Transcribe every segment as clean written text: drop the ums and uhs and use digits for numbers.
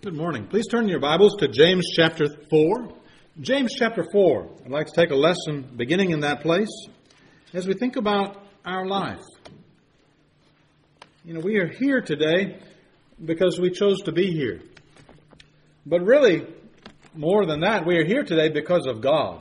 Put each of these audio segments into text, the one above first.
Good morning. Please turn your Bibles to James chapter 4. James chapter 4. I'd like to take a lesson beginning in that place as we think about our life. We are here today because we chose to be here. But really, more than that, we are here today because of God.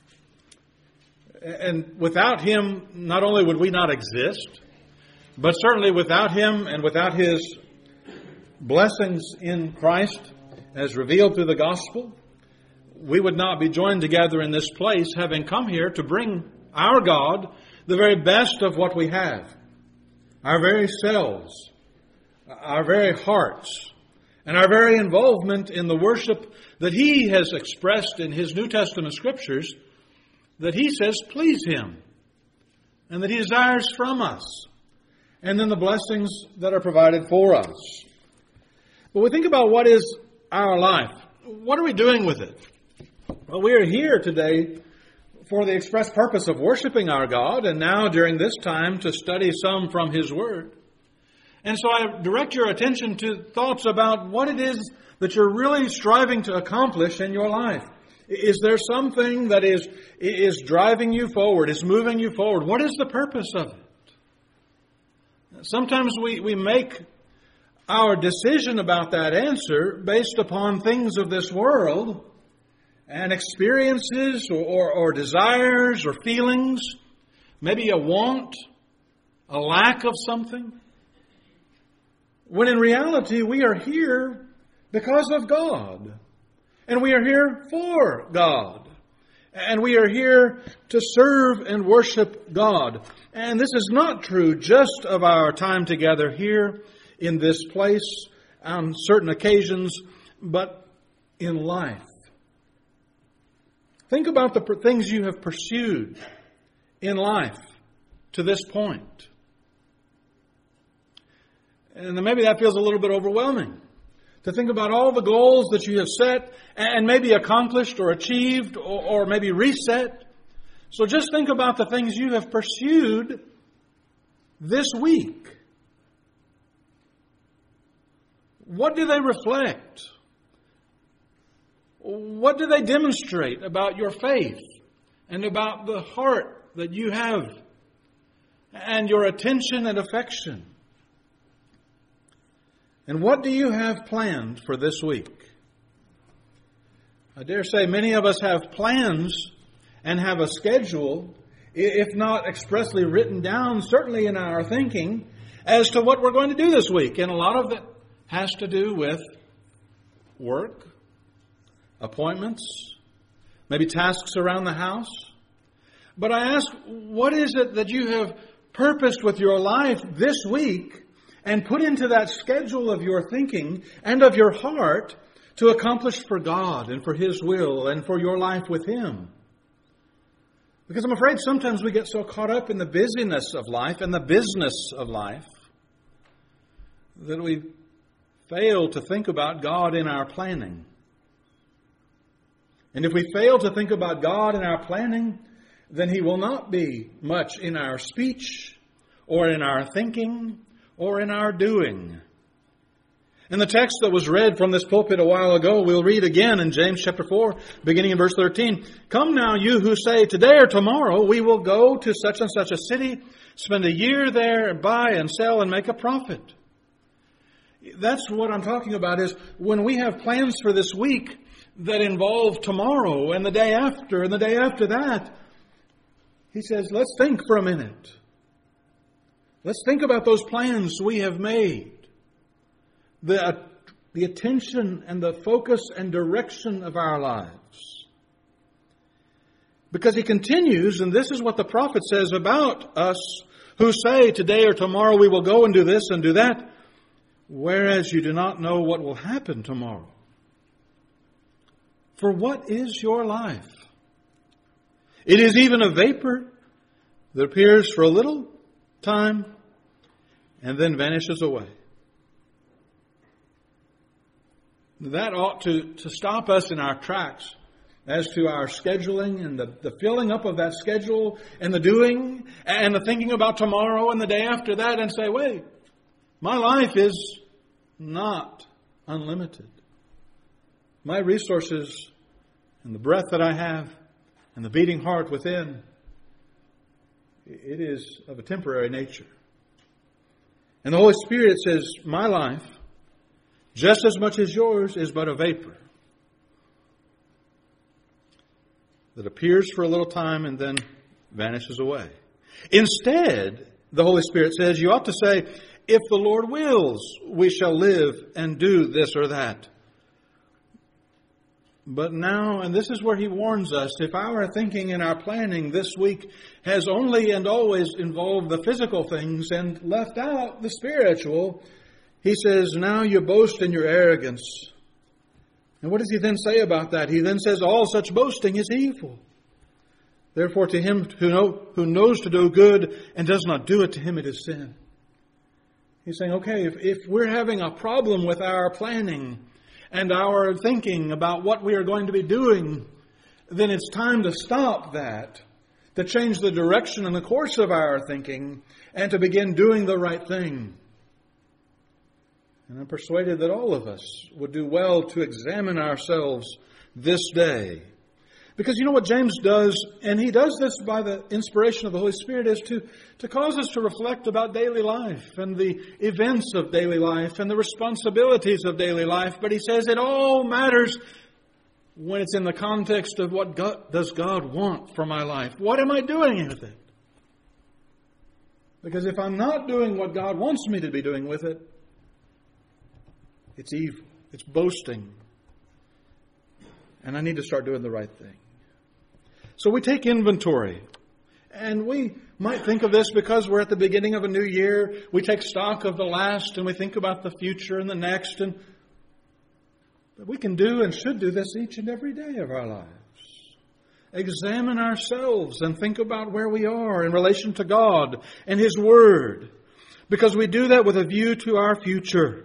And without Him, not only would we not exist, but certainly without Him and without His blessings in Christ as revealed through the gospel, we would not be joined together in this place, having come here to bring our God the very best of what we have. Our very selves, our very hearts, and our very involvement in the worship that He has expressed in His New Testament scriptures, that He says please Him, and that He desires from us, and then the blessings that are provided for us. But we think about what is our life. What are we doing with it? Well, we are here today for the express purpose of worshiping our God, and now during this time to study some from His Word. And so I direct your attention to thoughts about what it is that you're really striving to accomplish in your life. Is there something that is driving you forward, is moving you forward? What is the purpose of it? Sometimes we make our decision about that answer based upon things of this world and experiences or desires or feelings, maybe a want, a lack of something. When in reality, we are here because of God. And we are here for God. And we are here to serve and worship God. And this is not true just of our time together here in this place on certain occasions, but in life. Think about the things you have pursued in life to this point. And maybe that feels a little bit overwhelming. To think about all the goals that you have set and maybe accomplished or achieved or maybe reset. So just think about the things you have pursued this week. What do they reflect? What do they demonstrate about your faith and about the heart that you have and your attention and affection? And what do you have planned for this week? I dare say many of us have plans and have a schedule, if not expressly written down, certainly in our thinking, as to what we're going to do this week. And a lot of it has to do with work, appointments, maybe tasks around the house. But I ask, what is it that you have purposed with your life this week and put into that schedule of your thinking and of your heart to accomplish for God and for His will and for your life with Him? Because I'm afraid sometimes we get so caught up in the busyness of life and the business of life that we fail to think about God in our planning. And if we fail to think about God in our planning, then He will not be much in our speech or in our thinking or in our doing. In the text that was read from this pulpit a while ago, we'll read again in James chapter 4, beginning in verse 13. Come now, you who say, today or tomorrow we will go to such and such a city, spend a year there, buy and sell and make a profit. That's what I'm talking about, is when we have plans for this week that involve tomorrow and the day after and the day after that. He says, let's think for a minute. Let's think about those plans we have made. The attention and the focus and direction of our lives. Because he continues, and this is what the prophet says about us who say today or tomorrow we will go and do this and do that, whereas you do not know what will happen tomorrow. For what is your life? It is even a vapor that appears for a little time and then vanishes away. That ought to stop us in our tracks as to our scheduling and the filling up of that schedule and the doing and the thinking about tomorrow and the day after that, and say, wait, my life is not unlimited. my resources and the breath that I have and the beating heart within, it is of a temporary nature. And the Holy Spirit says, my life, just as much as yours, is but a vapor that appears for a little time and then vanishes away. Instead, the Holy Spirit says, you ought to say, if the Lord wills, we shall live and do this or that. But now, and this is where He warns us, if our thinking and our planning this week has only and always involved the physical things and left out the spiritual, He says, now you boast in your arrogance. And what does He then say about that? He then says, all such boasting is evil. Therefore, to him who knows to do good and does not do it, to him it is sin. He's saying, okay, if we're having a problem with our planning and our thinking about what we are going to be doing, then it's time to stop that, to change the direction and the course of our thinking, and to begin doing the right thing. And I'm persuaded that all of us would do well to examine ourselves this day. Because you know what James does, and he does this by the inspiration of the Holy Spirit, is to cause us to reflect about daily life and the events of daily life and the responsibilities of daily life. But he says it all matters when it's in the context of what does God want for my life. What am I doing with it? Because if I'm not doing what God wants me to be doing with it, it's evil. It's boasting. And I need to start doing the right thing. So we take inventory. And we might think of this because we're at the beginning of a new year. We take stock of the last and we think about the future and the next. But we can do and should do this each and every day of our lives. Examine ourselves and think about where we are in relation to God and His Word. Because we do that with a view to our future.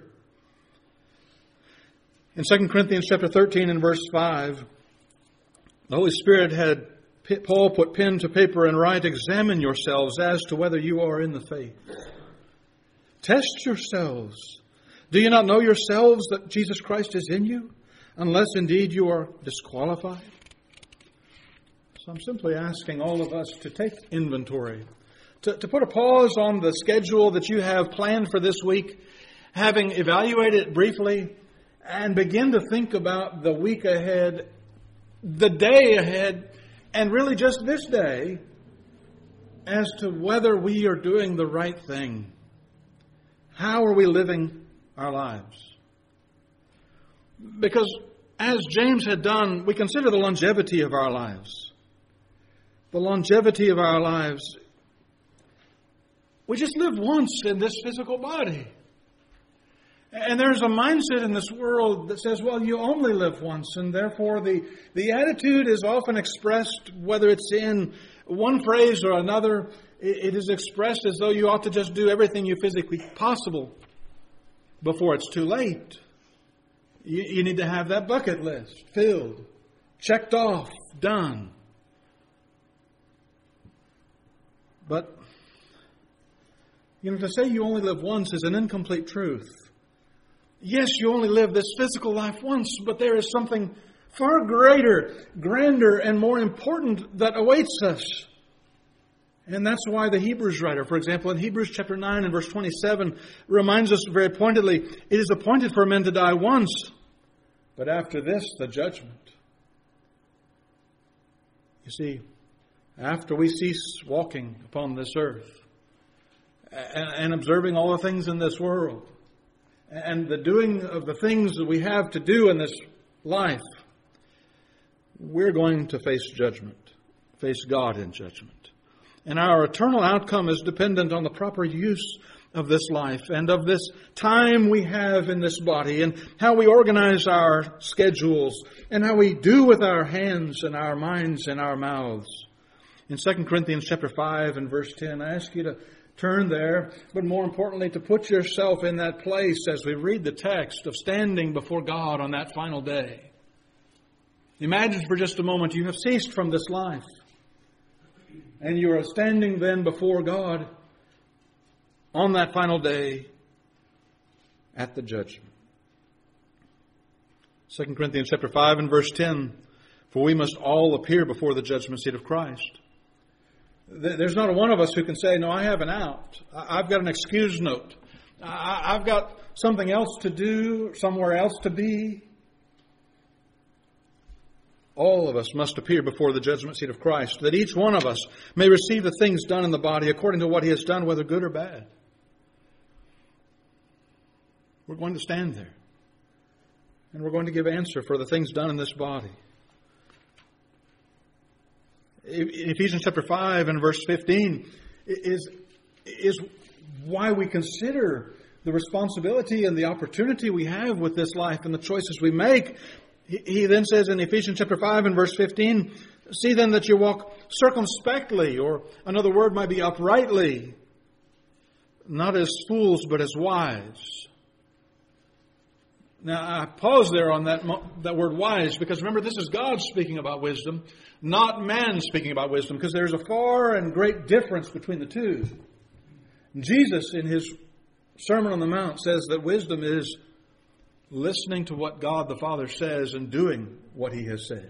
In 2 Corinthians chapter 13 and verse 5, the Holy Spirit had Paul put pen to paper and write, examine yourselves as to whether you are in the faith. Test yourselves. Do you not know yourselves that Jesus Christ is in you, unless indeed you are disqualified? So I'm simply asking all of us to take inventory, to put a pause on the schedule that you have planned for this week, having evaluated it briefly, and begin to think about the week ahead, the day ahead, and really just this day as to whether we are doing the right thing. How are we living our lives? Because as James had done, we consider the longevity of our lives. The longevity of our lives. We just live once in this physical body. And there's a mindset in this world that says, well, you only live once. And therefore the attitude is often expressed, whether it's in one phrase or another, it is expressed as though you ought to just do everything you physically possible before it's too late. You need to have that bucket list filled, checked off, done. But, to say you only live once is an incomplete truth. Yes, you only live this physical life once, but there is something far greater, grander, and more important that awaits us. And that's why the Hebrews writer, for example, in Hebrews chapter 9 and verse 27, reminds us very pointedly, it is appointed for men to die once, but after this, the judgment. You see, after we cease walking upon this earth and observing all the things in this world, and the doing of the things that we have to do in this life, we're going to face judgment, face God in judgment. And our eternal outcome is dependent on the proper use of this life and of this time we have in this body and how we organize our schedules and how we do with our hands and our minds and our mouths. In 2 Corinthians chapter 5 and verse 10, I ask you to turn there, but more importantly, to put yourself in that place as we read the text of standing before God on that final day. Imagine for just a moment you have ceased from this life, and you are standing then before God on that final day at the judgment. 2 Corinthians chapter 5 and verse 10, for we must all appear before the judgment seat of Christ. There's not a one of us who can say, no, I have an out. I've got an excuse note. I've got something else to do, somewhere else to be. All of us must appear before the judgment seat of Christ, that each one of us may receive the things done in the body according to what he has done, whether good or bad. We're going to stand there, and we're going to give answer for the things done in this body. Ephesians chapter 5 and verse 15 is why we consider the responsibility and the opportunity we have with this life and the choices we make. He then says in Ephesians chapter 5 and verse 15, see then that you walk circumspectly, or another word might be uprightly, not as fools but as wise. Now I pause there on that word wise, because remember, this is God speaking about wisdom, not man speaking about wisdom, because there's a far and great difference between the two. Jesus in his Sermon on the Mount says that wisdom is listening to what God the Father says and doing what he has said.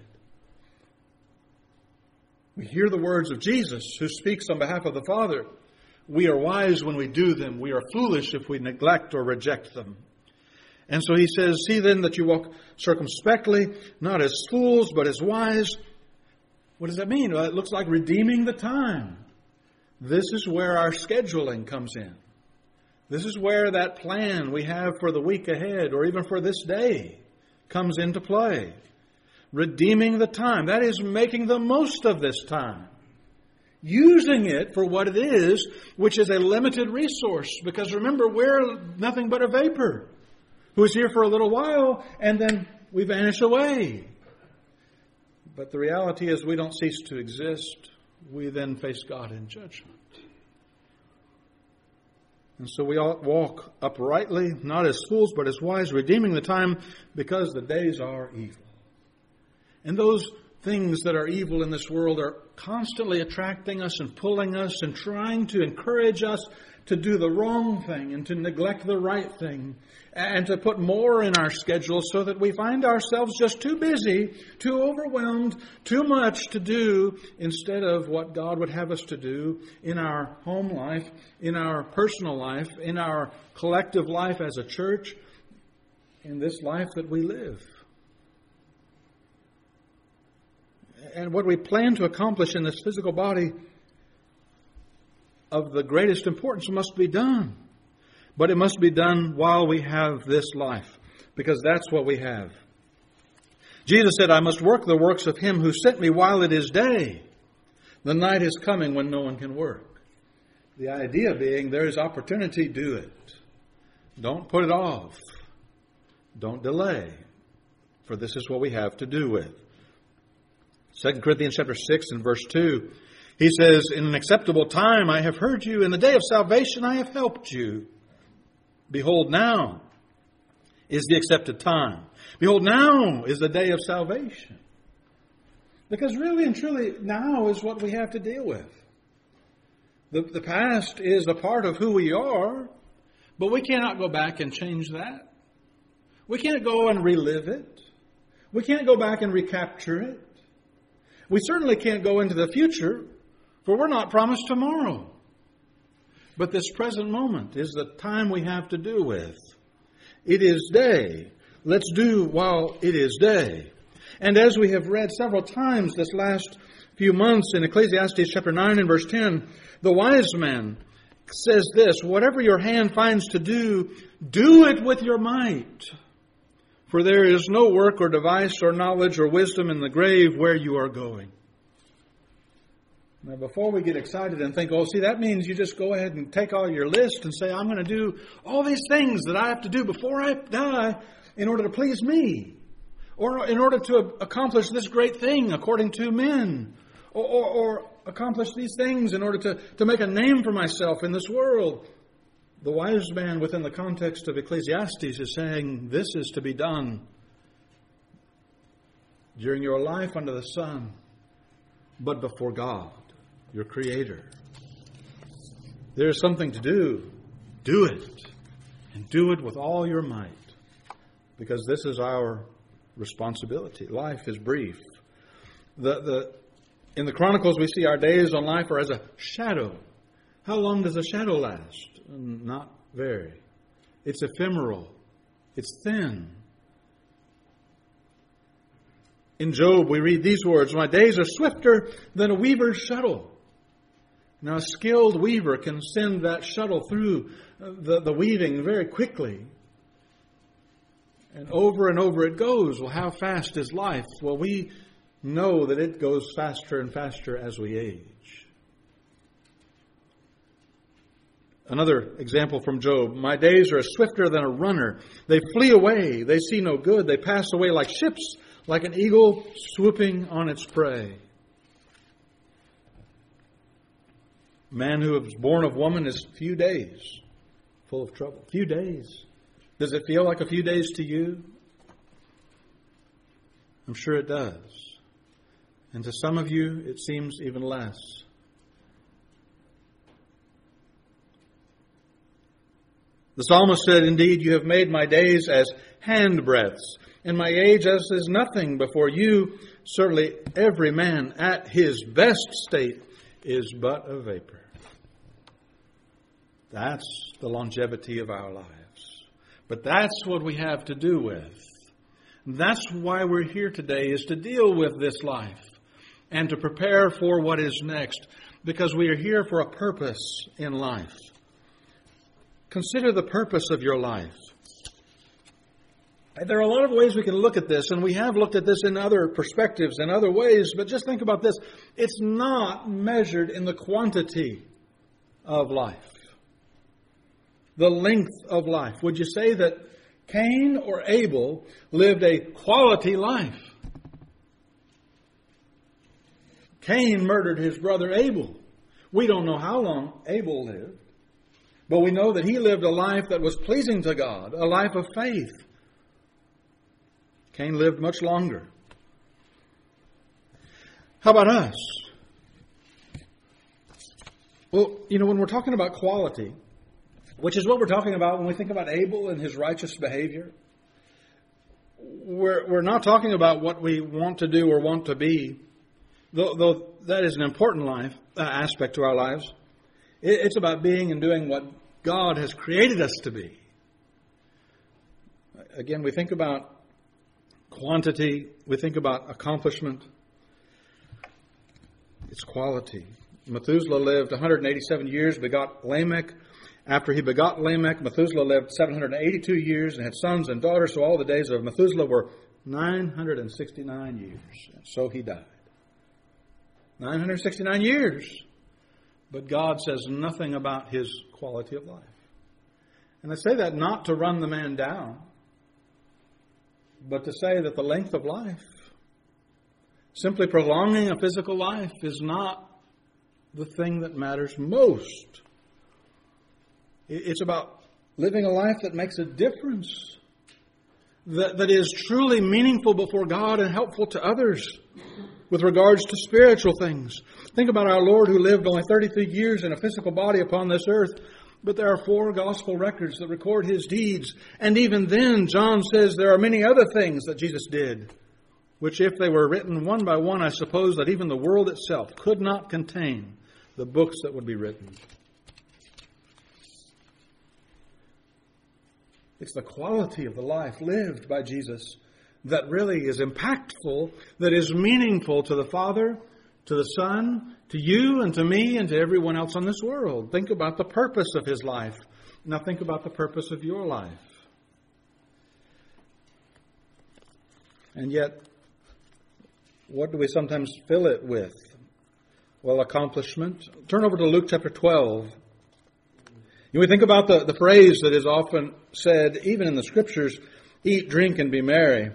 We hear the words of Jesus, who speaks on behalf of the Father. We are wise when we do them. We are foolish if we neglect or reject them. And so he says, see then that you walk circumspectly, not as fools, but as wise. What does that mean? Well, it looks like redeeming the time. This is where our scheduling comes in. This is where that plan we have for the week ahead, or even for this day, comes into play. Redeeming the time. That is making the most of this time. Using it for what it is, which is a limited resource. Because remember, we're nothing but a vapor who is here for a little while and then we vanish away. But the reality is we don't cease to exist. We then face God in judgment. And so we ought walk uprightly, not as fools, but as wise, redeeming the time, because the days are evil. And those things that are evil in this world are constantly attracting us and pulling us and trying to encourage us to do the wrong thing and to neglect the right thing and to put more in our schedule, so that we find ourselves just too busy, too overwhelmed, too much to do instead of what God would have us to do in our home life, in our personal life, in our collective life as a church, in this life that we live. And what we plan to accomplish in this physical body of the greatest importance must be done. But it must be done while we have this life, because that's what we have. Jesus said, I must work the works of him who sent me while it is day. The night is coming when no one can work. The idea being, there is opportunity, do it. Don't put it off. Don't delay. For this is what we have to do with. 2 Corinthians chapter 6 and verse 2, he says, in an acceptable time I have heard you. In the day of salvation I have helped you. Behold, now is the accepted time. Behold, now is the day of salvation. Because really and truly, now is what we have to deal with. The past is a part of who we are, but we cannot go back and change that. We can't go and relive it. We can't go back and recapture it. We certainly can't go into the future, for we're not promised tomorrow. But this present moment is the time we have to do with. It is day. Let's do while it is day. And as we have read several times this last few months in Ecclesiastes chapter 9 and verse 10, the wise man says this, whatever your hand finds to do, do it with your might. For there is no work or device or knowledge or wisdom in the grave where you are going. Now, before we get excited and think, that means you just go ahead and take all your list and say, I'm going to do all these things that I have to do before I die in order to please me. Or in order to accomplish this great thing according to men. Or accomplish these things in order to make a name for myself in this world. The wise man within the context of Ecclesiastes is saying this is to be done during your life under the sun, but before God, your Creator. There is something to do. Do it. And do it with all your might. Because this is our responsibility. Life is brief. In the Chronicles, we see our days on life are as a shadow. How long does a shadow last? Not very. It's ephemeral. It's thin. In Job, we read these words, "My days are swifter than a weaver's shuttle." Now, a skilled weaver can send that shuttle through the weaving very quickly. And over it goes. Well, how fast is life? Well, we know that it goes faster and faster as we age. Another example from Job. "My days are swifter than a runner. They flee away. They see no good. They pass away like ships, like an eagle swooping on its prey." Man who is born of woman is few days, full of trouble. Few days. Does it feel like a few days to you? I'm sure it does. And to some of you, it seems even less. The psalmist said, "Indeed, you have made my days as handbreadths, and my age as is nothing before you. Certainly every man at his best state is but a vapor." That's the longevity of our lives. But that's what we have to do with. That's why we're here today, is to deal with this life and to prepare for what is next, because we are here for a purpose in life. Consider the purpose of your life. There are a lot of ways we can look at this, and we have looked at this in other perspectives, in other ways, but just think about this. It's not measured in the quantity of life, the length of life. Would you say that Cain or Abel lived a quality life? Cain murdered his brother Abel. We don't know how long Abel lived, but we know that he lived a life that was pleasing to God, a life of faith. Cain lived much longer. How about us? Well, when we're talking about quality, which is what we're talking about when we think about Abel and his righteous behavior, we're not talking about what we want to do or want to be, though that is an important aspect to our lives. It's about being and doing what God has created us to be. Again, we think about quantity, we think about accomplishment. It's quality. Methuselah lived 187 years, begot Lamech. After he begot Lamech, Methuselah lived 782 years and had sons and daughters. So all the days of Methuselah were 969 years. And so he died. 969 years. But God says nothing about his quality of life. And I say that not to run the man down, but to say that the length of life, simply prolonging a physical life, is not the thing that matters most. It's about living a life that makes a difference, that is truly meaningful before God and helpful to others with regards to spiritual things. Think about our Lord, who lived only 33 years in a physical body upon this earth, but there are 4 gospel records that record his deeds. And even then, John says there are many other things that Jesus did, which if they were written one by one, I suppose that even the world itself could not contain the books that would be written. It's the quality of the life lived by Jesus that really is impactful, that is meaningful to the Father, to the Son, to you and to me and to everyone else on this world. Think about the purpose of his life. Now think about the purpose of your life. And yet, what do we sometimes fill it with? Well, accomplishment. Turn over to Luke chapter 12. We think about the phrase that is often said, even in the Scriptures, eat, drink, and be merry.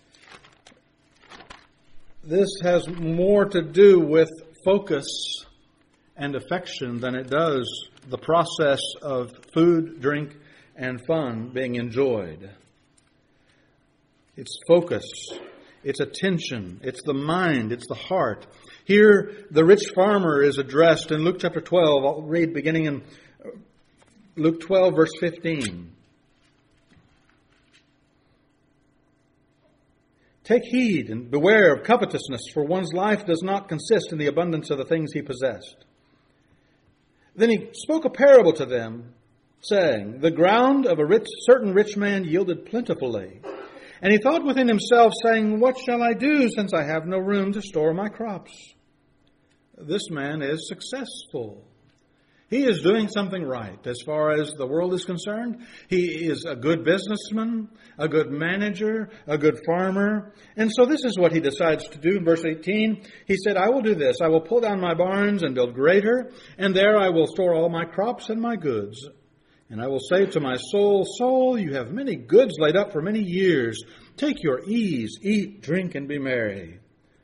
This has more to do with focus and affection than it does the process of food, drink, and fun being enjoyed. It's focus. It's attention. It's the mind. It's the heart. Here, the rich farmer is addressed in Luke chapter 12. I'll read beginning in Luke 12, verse 15. Take heed and beware of covetousness, for one's life does not consist in the abundance of the things he possessed. Then he spoke a parable to them, saying, The ground of a certain rich man yielded plentifully. And he thought within himself, saying, What shall I do, since I have no room to store my crops? This man is successful. He is doing something right as far as the world is concerned. He is a good businessman, a good manager, a good farmer. And so this is what he decides to do in verse 18. He said, I will do this. I will pull down my barns and build greater, and there I will store all my crops and my goods. And I will say to my soul, Soul, you have many goods laid up for many years. Take your ease, eat, drink, and be merry.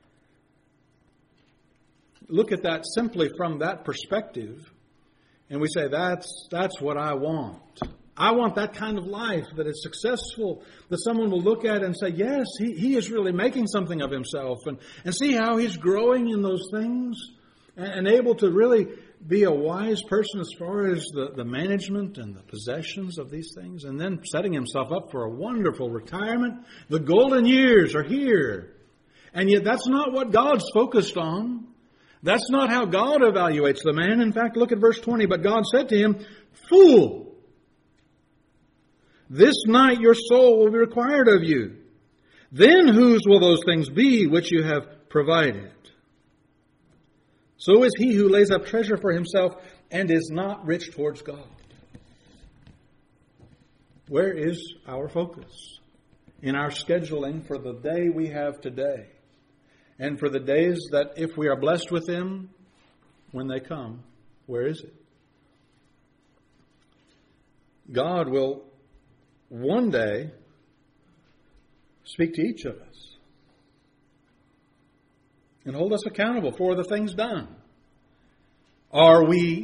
Look at that simply from that perspective. And we say, that's what I want. I want that kind of life that is successful, that someone will look at and say, yes, he is really making something of himself, and see how he's growing in those things and able to really be a wise person as far as the management and the possessions of these things, and then setting himself up for a wonderful retirement. The golden years are here. And yet that's not what God's focused on. That's not how God evaluates the man. In fact, look at verse 20. But God said to him, Fool, this night your soul will be required of you. Then whose will those things be which you have provided? So is he who lays up treasure for himself and is not rich towards God. Where is our focus? In our scheduling for the day we have today. And for the days that, if we are blessed with them, when they come, where is it? God will one day speak to each of us and hold us accountable for the things done. Are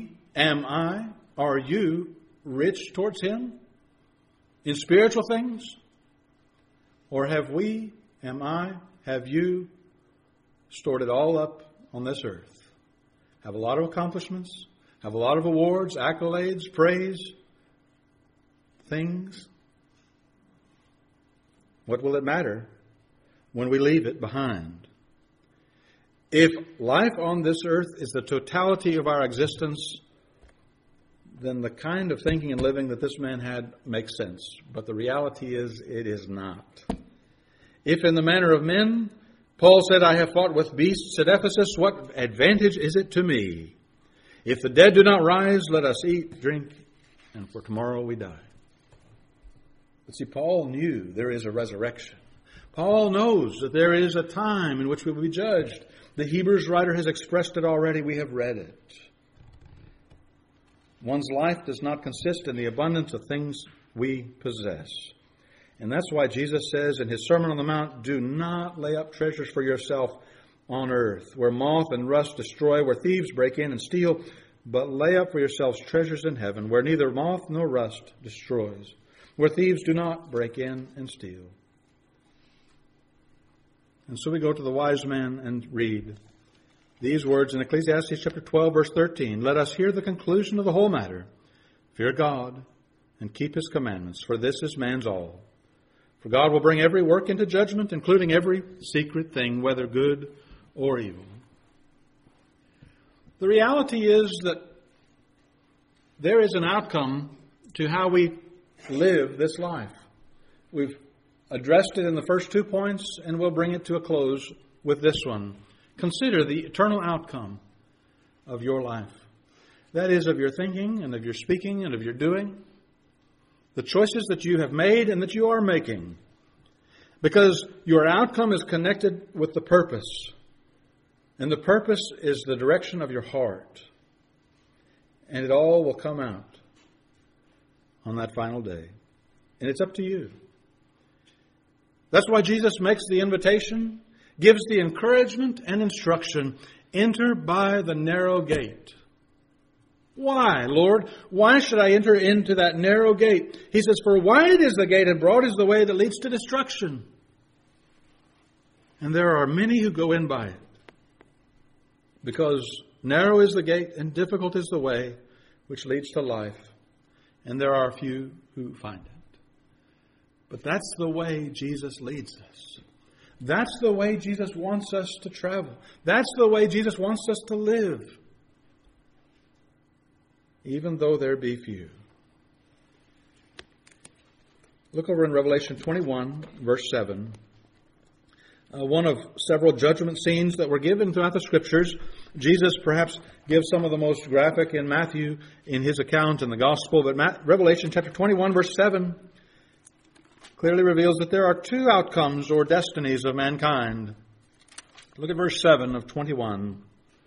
you rich towards Him in spiritual things? Or have you stored it all up on this earth? Have a lot of accomplishments, have a lot of awards, accolades, praise, things. What will it matter when we leave it behind? If life on this earth is the totality of our existence, then the kind of thinking and living that this man had makes sense. But the reality is, it is not. If in the manner of men, Paul said, I have fought with beasts at Ephesus, what advantage is it to me? If the dead do not rise, let us eat, drink, and for tomorrow we die. But see, Paul knew there is a resurrection. Paul knows that there is a time in which we will be judged. The Hebrews writer has expressed it already. We have read it. One's life does not consist in the abundance of things we possess. And that's why Jesus says in His Sermon on the Mount, do not lay up treasures for yourself on earth, where moth and rust destroy, where thieves break in and steal, but lay up for yourselves treasures in heaven, where neither moth nor rust destroys, where thieves do not break in and steal. And so we go to the wise man and read these words in Ecclesiastes chapter 12, verse 13. Let us hear the conclusion of the whole matter. Fear God and keep His commandments, for this is man's all. For God will bring every work into judgment, including every secret thing, whether good or evil. The reality is that there is an outcome to how we live this life. We've addressed it in the first 2 points, and we'll bring it to a close with this one. Consider the eternal outcome of your life. That is, of your thinking and of your speaking and of your doing. The choices that you have made and that you are making. Because your outcome is connected with the purpose. And the purpose is the direction of your heart. And it all will come out on that final day. And it's up to you. That's why Jesus makes the invitation, gives the encouragement and instruction. Enter by the narrow gate. Why, Lord? Why should I enter into that narrow gate? He says, for wide is the gate and broad is the way that leads to destruction. And there are many who go in by it. Because narrow is the gate and difficult is the way which leads to life. And there are few who find it. But that's the way Jesus leads us. That's the way Jesus wants us to travel. That's the way Jesus wants us to live. Even though there be few. Look over in Revelation 21, verse 7. One of several judgment scenes that were given throughout the Scriptures. Jesus perhaps gives some of the most graphic in Matthew in his account in the Gospel. But Revelation chapter 21, verse 7 clearly reveals that there are two outcomes or destinies of mankind. Look at verse 7 of 21.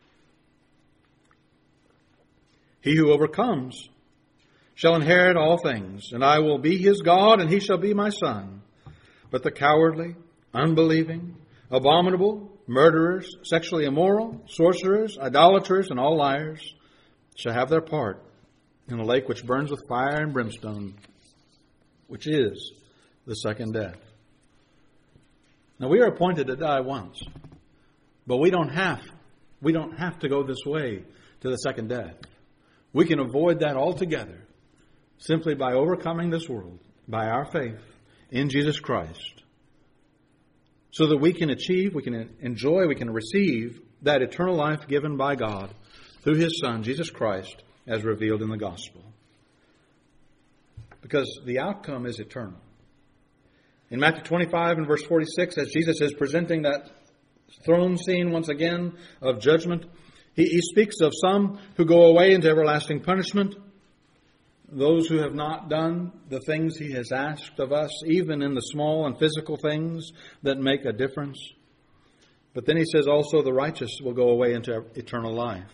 He who overcomes shall inherit all things, and I will be his God, and he shall be my son. But the cowardly, unbelieving, abominable, murderers, sexually immoral, sorcerers, idolaters, and all liars shall have their part in the lake which burns with fire and brimstone, which is the second death. Now we are appointed to die once, but we don't have to go this way to the second death. We can avoid that altogether simply by overcoming this world by our faith in Jesus Christ, so that we can achieve, we can enjoy, we can receive that eternal life given by God through His Son, Jesus Christ, as revealed in the Gospel. Because the outcome is eternal. In Matthew 25 and verse 46, as Jesus is presenting that throne scene once again of judgment, He speaks of some who go away into everlasting punishment, those who have not done the things He has asked of us, even in the small and physical things that make a difference. But then He says also the righteous will go away into eternal life.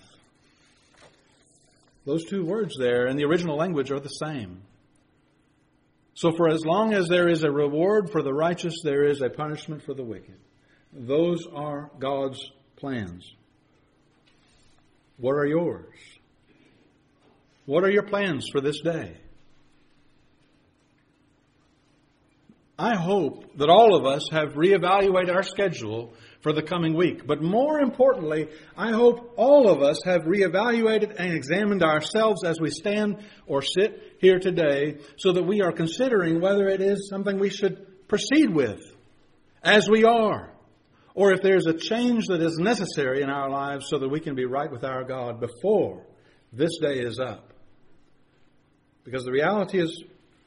Those two words there in the original language are the same. So for as long as there is a reward for the righteous, there is a punishment for the wicked. Those are God's plans. What are yours? What are your plans for this day? I hope that all of us have reevaluated our schedule for the coming week. But more importantly, I hope all of us have reevaluated and examined ourselves as we stand or sit here today, so that we are considering whether it is something we should proceed with as we are, or if there's a change that is necessary in our lives so that we can be right with our God before this day is up. Because the reality is,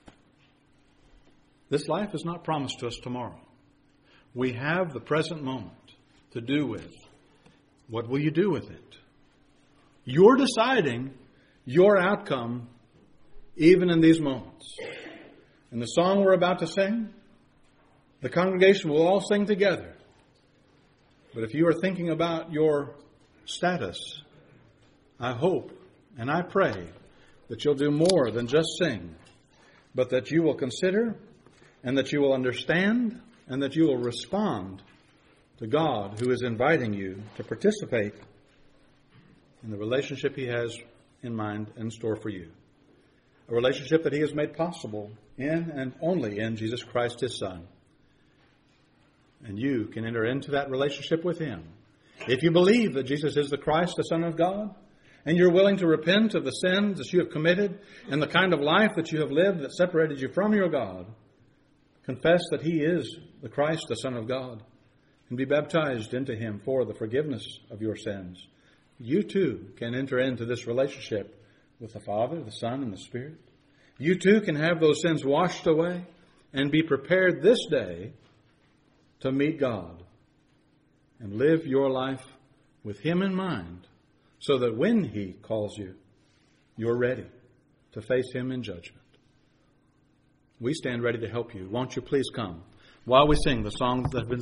this life is not promised to us tomorrow. We have the present moment to do with. What will you do with it? You're deciding your outcome even in these moments. In the song we're about to sing, the congregation will all sing together. But if you are thinking about your status, I hope and I pray that you'll do more than just sing, but that you will consider and that you will understand and that you will respond to God, who is inviting you to participate in the relationship He has in mind and store for you. A relationship that He has made possible in and only in Jesus Christ, His Son. And you can enter into that relationship with Him. If you believe that Jesus is the Christ, the Son of God, and you're willing to repent of the sins that you have committed and the kind of life that you have lived that separated you from your God, confess that He is the Christ, the Son of God, and be baptized into Him for the forgiveness of your sins. You too can enter into this relationship with the Father, the Son, and the Spirit. You too can have those sins washed away and be prepared this day to meet God and live your life with Him in mind, so that when He calls you, you're ready to face Him in judgment. We stand ready to help you. Won't you please come while we sing the songs that have been